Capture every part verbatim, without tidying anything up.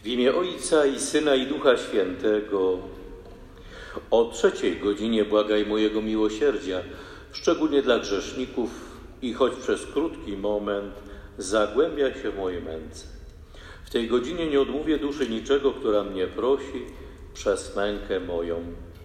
W imię Ojca i Syna i Ducha Świętego. O trzeciej godzinie błagaj mojego miłosierdzia, szczególnie dla grzeszników i choć przez krótki moment zagłębia się w moje męce. W tej godzinie nie odmówię duszy niczego, która mnie prosi przez mękę moją.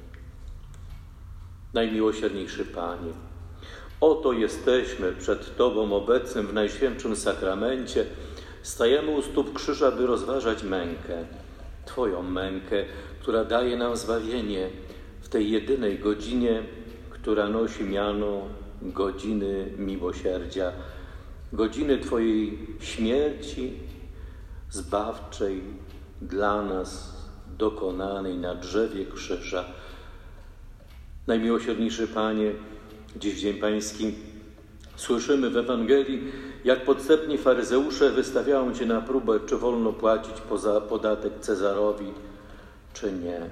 Najmiłosierniejszy Panie, oto jesteśmy przed Tobą obecnym w Najświętszym Sakramencie. Stajemy u stóp krzyża, by rozważać mękę, Twoją mękę, która daje nam zbawienie w tej jedynej godzinie, która nosi miano godziny miłosierdzia, godziny Twojej śmierci zbawczej dla nas, dokonanej na drzewie krzyża. Najmiłosierniejszy Panie, dziś w Dzień Pański słyszymy w Ewangelii, jak podstępni faryzeusze wystawiają Cię na próbę, czy wolno płacić poza podatek Cezarowi, czy nie.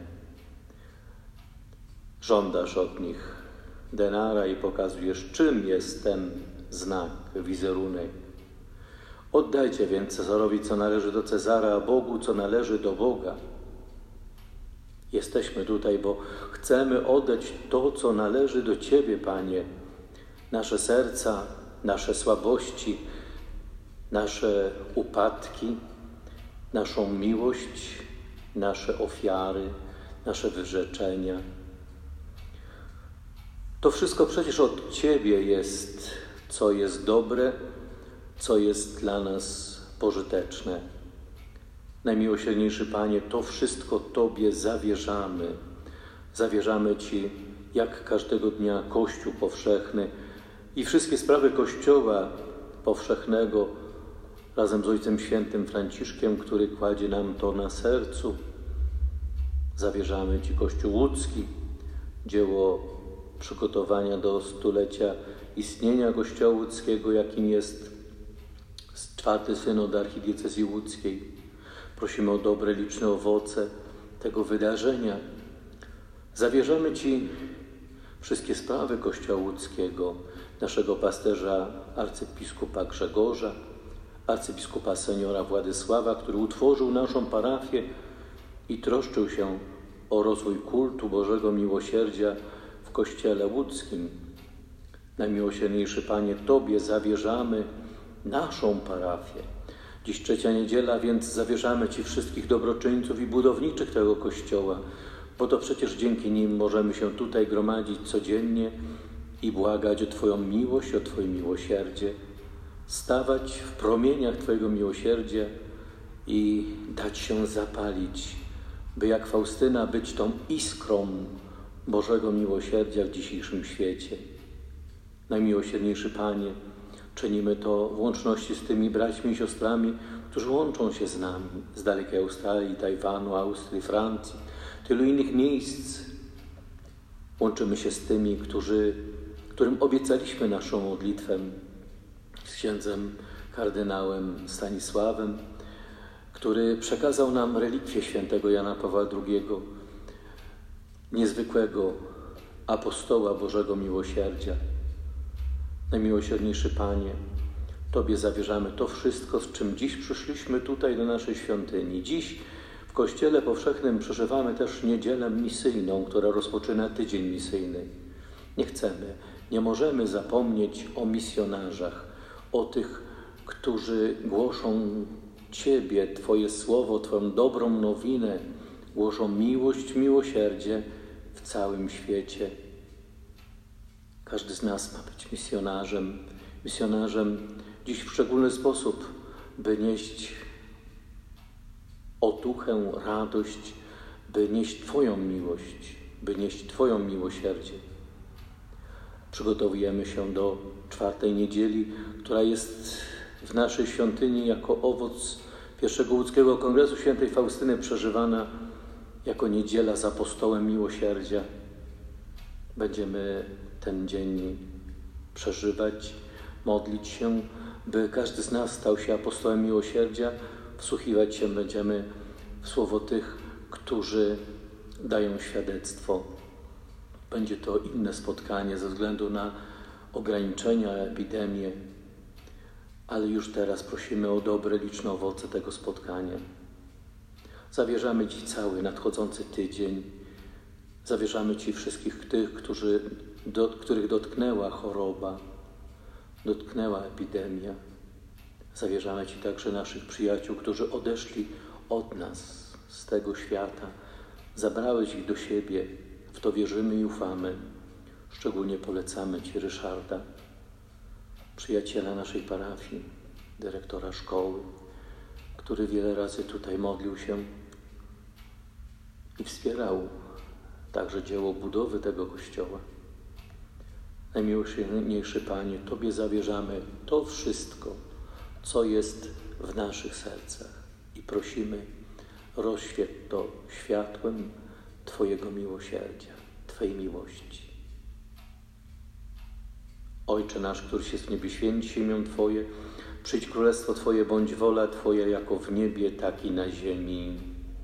Żądasz od nich denara i pokazujesz, czym jest ten znak, wizerunek. Oddajcie więc Cezarowi, co należy do Cezara, a Bogu, co należy do Boga. Jesteśmy tutaj, bo chcemy oddać to, co należy do Ciebie, Panie. Nasze serca, nasze słabości, nasze upadki, naszą miłość, nasze ofiary, nasze wyrzeczenia. To wszystko przecież od Ciebie jest, co jest dobre, co jest dla nas pożyteczne. Najmiłosierniejszy Panie, to wszystko Tobie zawierzamy. Zawierzamy Ci, jak każdego dnia Kościół powszechny i wszystkie sprawy Kościoła powszechnego razem z Ojcem Świętym Franciszkiem, który kładzie nam to na sercu. Zawierzamy Ci Kościół łódzki, dzieło przygotowania do stulecia istnienia Kościoła łódzkiego, jakim jest czwarty synod archidiecezji łódzkiej. Prosimy o dobre, liczne owoce tego wydarzenia. Zawierzamy Ci wszystkie sprawy Kościoła łódzkiego, naszego pasterza arcybiskupa Grzegorza, arcybiskupa seniora Władysława, który utworzył naszą parafię i troszczył się o rozwój kultu Bożego Miłosierdzia w Kościele łódzkim. Najmiłosierniejszy Panie, Tobie zawierzamy naszą parafię. Dziś trzecia niedziela, więc zawierzamy Ci wszystkich dobroczyńców i budowniczych tego Kościoła, bo to przecież dzięki nim możemy się tutaj gromadzić codziennie i błagać o Twoją miłość, o Twoje miłosierdzie, stawać w promieniach Twojego miłosierdzia i dać się zapalić, by jak Faustyna być tą iskrą Bożego Miłosierdzia w dzisiejszym świecie. Najmiłosierniejszy Panie, czynimy to w łączności z tymi braćmi i siostrami, którzy łączą się z nami z dalekiej Australii, Tajwanu, Austrii, Francji, tylu innych miejsc. Łączymy się z tymi, którzy, którym obiecaliśmy naszą modlitwę, z księdzem kardynałem Stanisławem, który przekazał nam relikwię świętego Jana Pawła drugiego, niezwykłego apostoła Bożego Miłosierdzia. Najmiłosierniejszy Panie, Tobie zawierzamy to wszystko, z czym dziś przyszliśmy tutaj do naszej świątyni. Dziś w Kościele Powszechnym przeżywamy też niedzielę misyjną, która rozpoczyna tydzień misyjny. Nie chcemy, nie możemy zapomnieć o misjonarzach, o tych, którzy głoszą Ciebie, Twoje słowo, Twoją dobrą nowinę, głoszą miłość, miłosierdzie w całym świecie. Każdy z nas ma być misjonarzem, misjonarzem dziś w szczególny sposób, by nieść otuchę, radość, by nieść Twoją miłość, by nieść Twoją miłosierdzie. Przygotowujemy się do czwartej niedzieli, która jest w naszej świątyni jako owoc pierwszego łódzkiego Kongresu Świętej Faustyny przeżywana jako niedziela z apostołem miłosierdzia. Będziemy ten dzień przeżywać, modlić się, by każdy z nas stał się apostołem miłosierdzia. Wsłuchiwać się będziemy w słowo tych, którzy dają świadectwo. Będzie to inne spotkanie ze względu na ograniczenia, epidemię, ale już teraz prosimy o dobre, liczne owoce tego spotkania. Zawierzamy Ci cały nadchodzący tydzień. Zawierzamy Ci wszystkich tych, którzy, do, których dotknęła choroba, dotknęła epidemia. Zawierzamy Ci także naszych przyjaciół, którzy odeszli od nas z tego świata. Zabrałeś ich do siebie. W to wierzymy i ufamy. Szczególnie polecamy Ci Ryszarda, przyjaciela naszej parafii, dyrektora szkoły, który wiele razy tutaj modlił się i wspierał także dzieło budowy tego kościoła. Najmiłosierniejszy Panie, Tobie zawierzamy to wszystko, co jest w naszych sercach i prosimy, rozświeć to światłem Twojego miłosierdzia, Twojej miłości. Ojcze nasz, któryś jest w niebie, święć się imię Twoje, przyjdź królestwo Twoje, bądź wola Twoja jako w niebie, tak i na ziemi.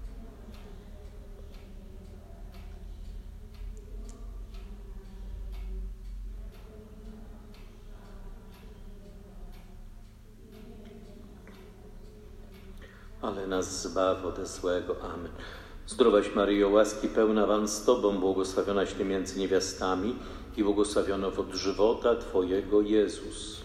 Ale nas zbaw ode złego. Amen. Zdrowaś Maryjo, łaski pełna, Pan z Tobą, błogosławionaś Ty między niewiastami i błogosławiony owoc żywota Twojego, Jezus.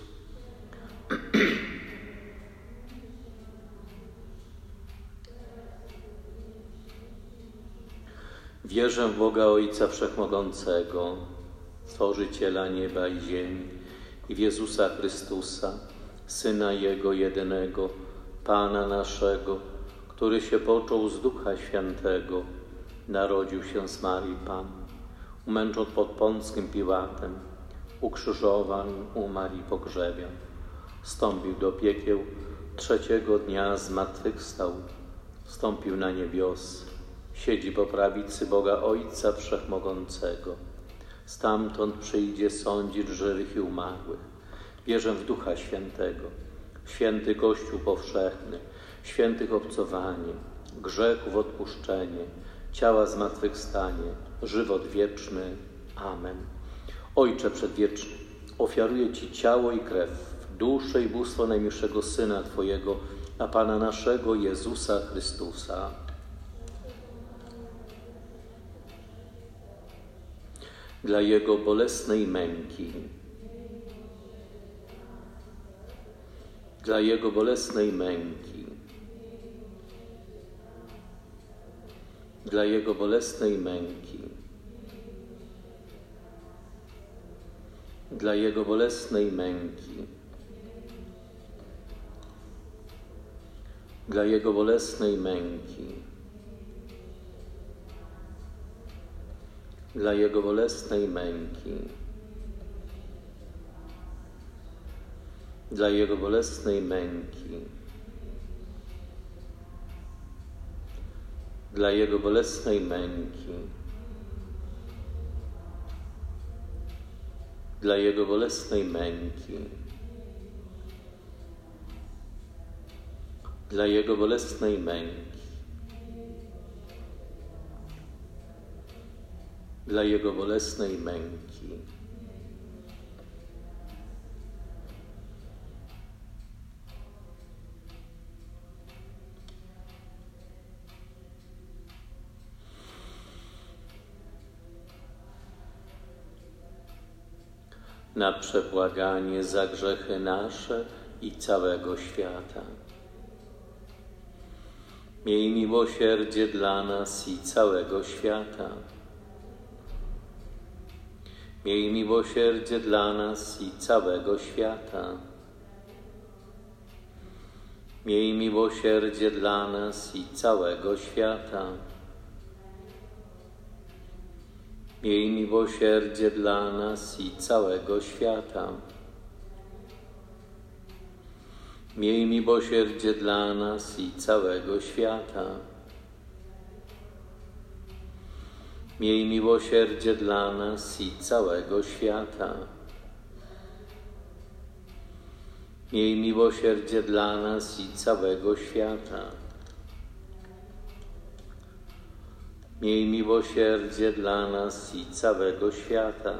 Wierzę w Boga Ojca Wszechmogącego, Stworzyciela nieba i ziemi, i w Jezusa Chrystusa, Syna Jego jedynego, Pana naszego, który się począł z Ducha Świętego, narodził się z Marii Panny, umęczon pod Pąckim Piłatem, ukrzyżowany, umarł i pogrzebion, wstąpił do piekieł, trzeciego dnia zmartwychwstał, wstąpił na niebiosy, siedzi po prawicy Boga Ojca Wszechmogącego. Stamtąd przyjdzie sądzić żywych i umarłych. Wierzę w Ducha Świętego, święty Kościół powszechny, świętych obcowanie, grzechów odpuszczenie, ciała zmartwychwstanie, żywot wieczny. Amen. Ojcze Przedwieczny, ofiaruję Ci ciało i krew, duszę i bóstwo najmilszego Syna Twojego, a Pana naszego Jezusa Chrystusa. Dla Jego bolesnej męki, dla Jego bolesnej męki, dla Jego bolesnej męki, dla Jego bolesnej męki, dla Jego bolesnej męki, dla Jego bolesnej męki, dla Jego bolesnej męki, dla Jego bolesnej męki, dla Jego bolesnej męki, dla Jego bolesnej męki, dla Jego bolesnej męki. Na przebłaganie za grzechy nasze i całego świata. Miej miłosierdzie dla nas i całego świata. Miej miłosierdzie dla nas i całego świata. Miej miłosierdzie dla nas i całego świata. Miej miłosierdzie dla nas i całego świata. Miej miłosierdzie dla nas i całego świata. Miej miłosierdzie dla nas i całego świata. Miej miłosierdzie dla nas i całego świata. Miej miłosierdzie dla nas i całego świata.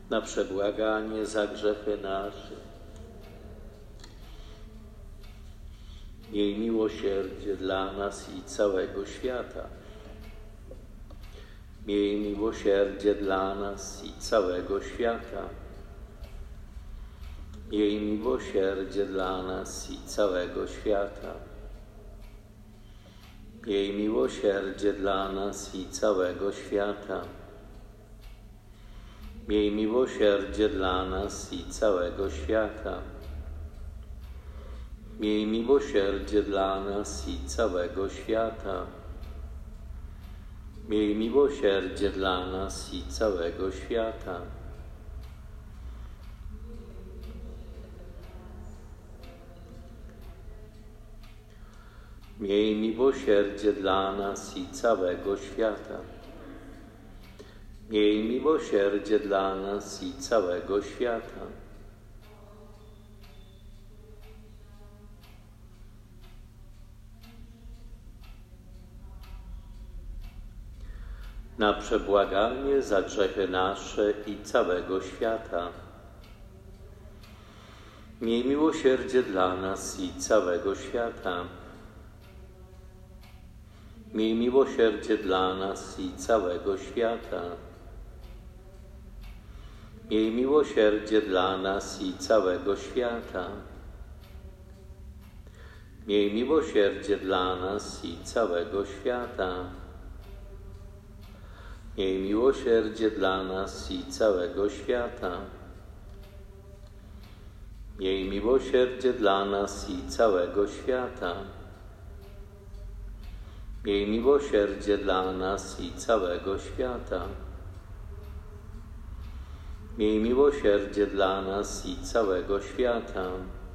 na przebłaganie za grzechy nasze. Miej miłosierdzie dla nas i całego świata. Miej miłosierdzie dla nas i całego świata. Miej miłosierdzie dla nas i całego świata. Miej miłosierdzie dla nas i całego świata. Miej miłosierdzie dla nas i całego świata. Miej miłosierdzie dla nas i całego świata. Miej miłosierdzie dla nas i całego świata. Miej miłosierdzie dla nas i całego świata. Miej miłosierdzie dla nas i całego świata. Na przebłaganie za grzechy nasze i całego świata. Miej miłosierdzie dla nas i całego świata. Miej miłosierdzie dla nas i całego świata. Miej miłosierdzie dla nas i całego świata. Miej miłosierdzie dla nas i całego świata. Miej miłosierdzie dla nas i całego świata. Miej miłosierdzie dla nas i całego świata. Miej miłosierdzie dla nas i całego świata. Miej miłosierdzie dla nas i całego świata.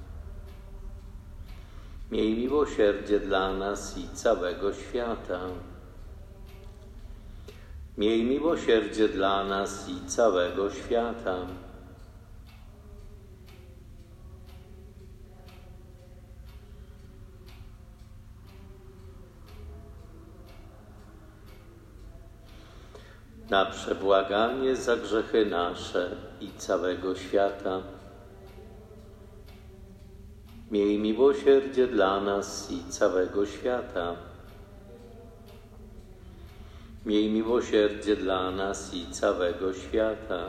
Miej miłosierdzie dla nas i całego świata. Miej miłosierdzie dla nas i całego świata. Na przebłaganie za grzechy nasze i całego świata. Miej miłosierdzie dla nas i całego świata. Miej miłosierdzie dla nas i całego świata.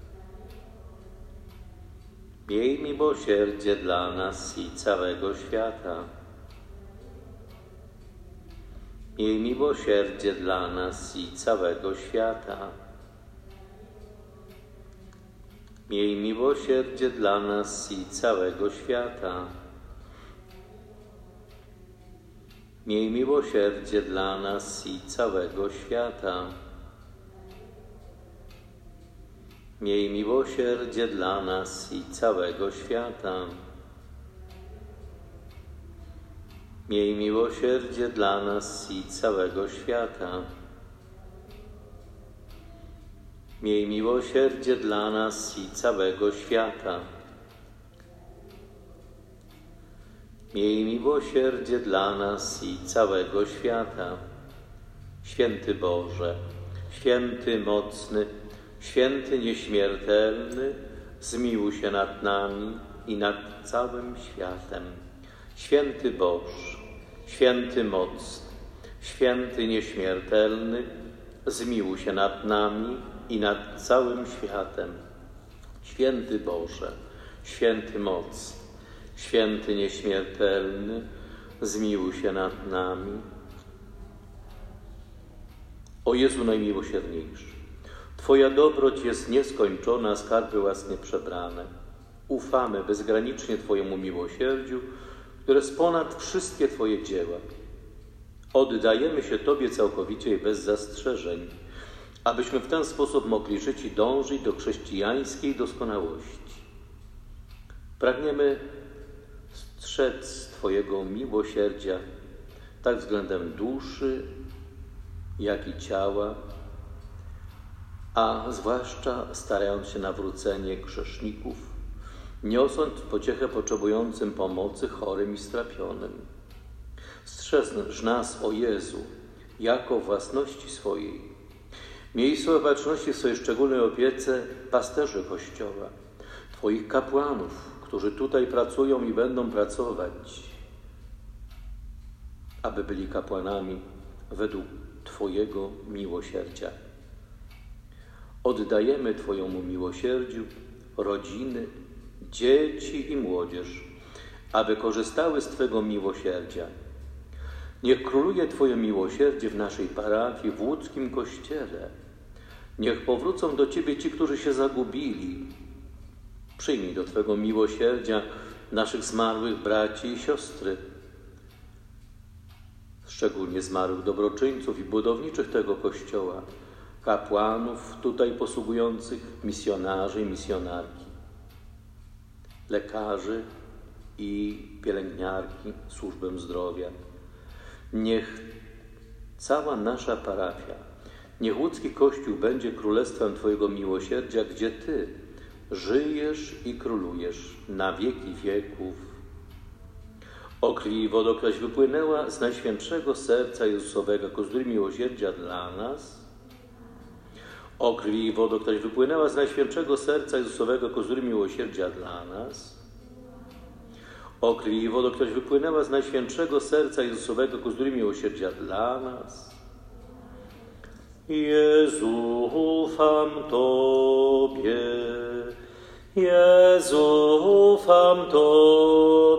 Miej miłosierdzie dla nas i całego świata. Miej miłosierdzie dla nas i całego świata. Miej miłosierdzie dla nas i całego świata. Miej miłosierdzie dla nas i całego świata. Miej miłosierdzie dla nas i całego świata. Miej miłosierdzie dla nas i całego świata. Miej miłosierdzie dla nas i całego świata. Miej miłosierdzie dla nas i całego świata. Święty Boże, święty mocny, święty nieśmiertelny, zmiłuj się nad nami i nad całym światem. Święty Boże, święty mocny, święty nieśmiertelny, zmiłuj się nad nami i nad całym światem. Święty Boże, święty mocny, święty nieśmiertelny, zmiłuj się nad nami. O Jezu najmiłosierniejszy, Twoja dobroć jest nieskończona, skarby łasnie przebrane. Ufamy bezgranicznie Twojemu miłosierdziu, które jest ponad wszystkie Twoje dzieła. Oddajemy się Tobie całkowicie i bez zastrzeżeń, abyśmy w ten sposób mogli żyć i dążyć do chrześcijańskiej doskonałości. Pragniemy strzec Twojego miłosierdzia, tak względem duszy, jak i ciała, a zwłaszcza starając się nawrócenie grzeszników, niosąc pociechę potrzebującym pomocy, chorym i strapionym. Strzeż nas, o Jezu, jako własności swojej, Miej swoją baczności w swojej szczególnej opiece pasterzy Kościoła, Twoich kapłanów, którzy tutaj pracują i będą pracować, aby byli kapłanami według Twojego miłosierdzia. Oddajemy Twojemu miłosierdziu rodziny, dzieci i młodzież, aby korzystały z Twego miłosierdzia. Niech króluje Twoje miłosierdzie w naszej parafii, w łódzkim Kościele. Niech powrócą do Ciebie ci, którzy się zagubili. Przyjmij do Twego miłosierdzia naszych zmarłych braci i siostry, szczególnie zmarłych dobroczyńców i budowniczych tego Kościoła, kapłanów tutaj posługujących, misjonarzy i misjonarki, lekarzy i pielęgniarki, służbę zdrowia. Niech cała nasza parafia, niech łódzki Kościół będzie królestwem Twojego miłosierdzia, gdzie Ty żyjesz i królujesz na wieki wieków. O krwi i wodo, któraś wypłynęła z Najświętszego Serca Jezusowego, kozły miłosierdzia dla nas. O krwi i wodo, któraś wypłynęła z Najświętszego Serca Jezusowego, kozły miłosierdzia dla nas. O krwi i wodo, któraś wypłynęła z Najświętszego Serca Jezusowego, kozły miłosierdzia dla nas. Jezu, ufam Tobie, Jezu, ufam Tobie.